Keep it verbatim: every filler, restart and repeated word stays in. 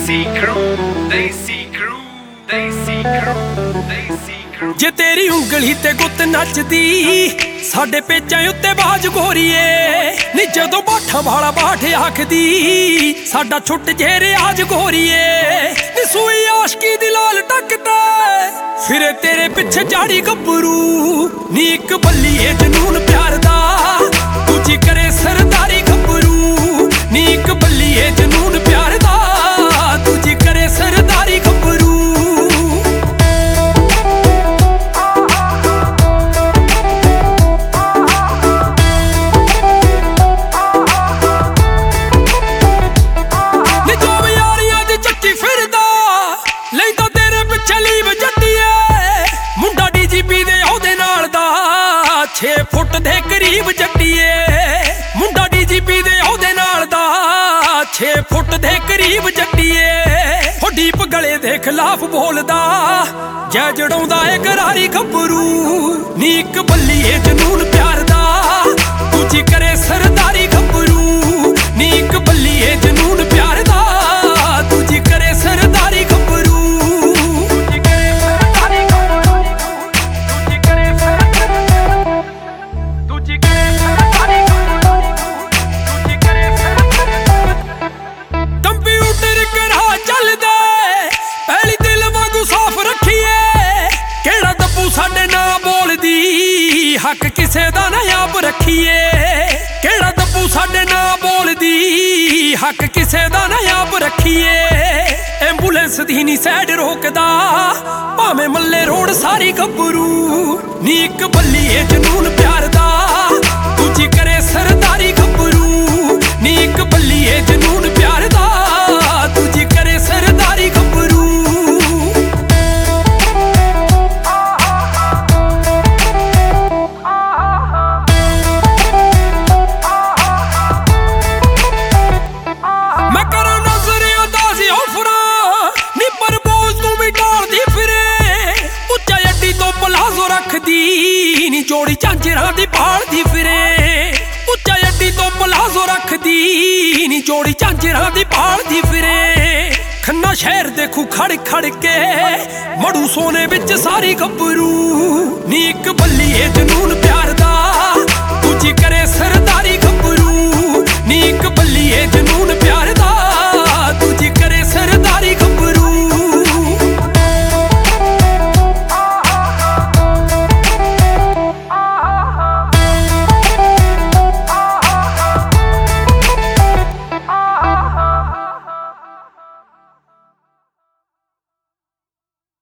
ਦੇਸੀ crew ਦੇਸੀ crew ਦੇਸੀ crew ਦੇਸੀ crew ਜੇ ਤੇਰੀ ਉਂਗਲੀ ਤੇ ਗੁੱਤ ਨੱਚਦੀ ਸਾਡੇ ਪੇਚਾਂ ਉੱਤੇ ਬਾਜ ਗੋਰੀਏ ਨੀ ਜਦੋਂ ਬਾਠਾਂ ਵਾਲਾ ਬਾਠ ਆਖਦੀ ਸਾਡਾ ਛੁੱਟ ਜੇ ਰਿਆਜ ਗੋਰੀਏ ਨੀ ਸੂਈ ਆਸ਼ਕੀ ਦੀ ਲਾਲ ਟੱਕਦਾ ਫਿਰੇ ਤੇਰੇ ਪਿੱਛੇ ਝਾੜੀ ਗੱਭਰੂ ਨੀ ਇੱਕ ਬੱਲੀਏ ਜਨੂਨ ਪਿਆਰ ਦਾ ਦੂਜੀ ਕਰੇ ਸਰਦਾਰੀ ਗੱਭਰੂ ਨੀ ਇੱਕ ਬੱਲੀਏ ਜਨੂਨ ਪਿਆਰ ਦਾ ਦੂਜੀ ਕਰੇ ਸਰਦਾਰੀ ਗੱਭਰੂ ਛੇ ਫੁੱਟ ਦੇ ਕਰੀਬ ਜੱਟੀਏ ਮੁੰਡਾ ਡੀਜੀਪੀ ਦੇ ਉਹਦੇ ਨਾਲ ਦਾ ਛੇ ਫੁੱਟ ਦੇ ਕਰੀਬ ਜੱਟੀਏ ਹੋ ਡੀਪ ਗਲੇ ਦੇ ਖਿਲਾਫ ਬੋਲਦਾ ਜੈ ਜੜਾਉਂਦਾ ਏ ਗਰਾਰੀ ਗੱਭਰੂ ਨੀ ਇੱਕ ਬੱਲੀਏ ਜਨੂਨ ਪਿਆਰ ਦਾ ਦੂਜੀ ਕਰੇ ਸਰਦਾਰੀ ਗੱਭਰੂ ਨੀ ਇੱਕ ਬੱਲੀਏ ਜਨੂਨ ਪਿਆਰ ਦਾ ਦੂਜੀ ਕਰੇ ਸਰਦਾਰੀ ਗੱਭਰੂ ਹੱਕ ਕਿਸੇ ਦਾ ਨਾ ਆਪ ਰੱਖੀਏ ਕਿਹੜਾ ਦੱਬੂ ਸਾਡੇ ਨਾਲ ਬੋਲਦੀ ਹੱਕ ਕਿਸੇ ਦਾ ਨਾ ਆਪ ਰੱਖੀਏ ਐਂਬੂਲੈਂਸ ਦੀ ਨੀ ਸਾਈਡ ਰੋਕਦਾ ਭਾਵੇਂ ਮੱਲੇ ਰੋਡ ਸਾਰੀ ਗੱਭਰੂ ਨੀ ਇੱਕ ਬੱਲੀਏ ਜਨੂਨ ਪਿਆਰ ਦਾ ਦੂਜੀ ਕਰੇ ਸਰਦਾਰੀ ਗੱਭਰੂ ਨੀ ਇੱਕ ਬੱਲੀਏ ਜਨੂਨ ਪਿਆਰ ਦਾ ਦੂਜੀ ਕਰੇ ਸਰਦਾਰੀ ਗੱਭਰੂ ਨੀ ਜੋੜੀ ਝਾਂਜਰਾਂ ਦੀ ਭਾਲਦੀ ਫਿਰੇ ਉੱਚਾ ਅੱਡੀ ਤੋਂ ਪਲਾਜ਼ੋ ਰੱਖਦੀ ਨੀ ਜੋੜੀ ਝਾਂਜਰਾਂ ਦੀ ਭਾਲਦੀ ਫਿਰੇ ਖੰਨਾ ਸ਼ਹਿਰ ਦੇਖੂ ਖੜ ਖੜ ਕੇ ਮੜੂ ਸੋਨੇ ਵਿੱਚ ਸਾਰੀ ਗੱਭਰੂ ਨੀ ਇੱਕ ਬੱਲੀਏ ਜਨੂਨ ਪਿਆਰ